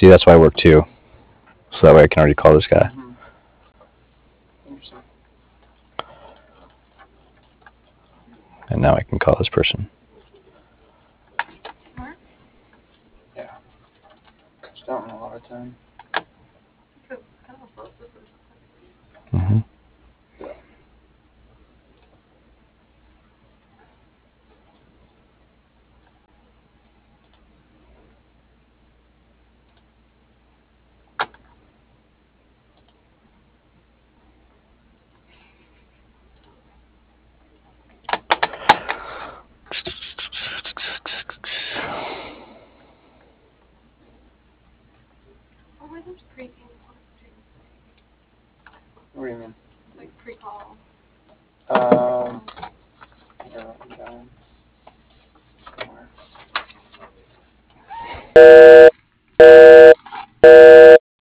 See, that's why I work 2. So that way I can already call this guy. Mhm. Interesting. And now I can call this person. Smart. Yeah. Just don't in a lot of time. It's kind of a slow system. Mm-hmm. Oh, wait, there's pre-game too. What do you mean? Like pre-call. Here, I'll put that one. Somewhere.